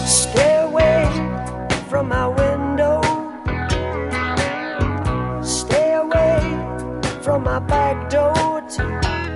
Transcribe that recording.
Stay away from my window. Stay away from my back door too.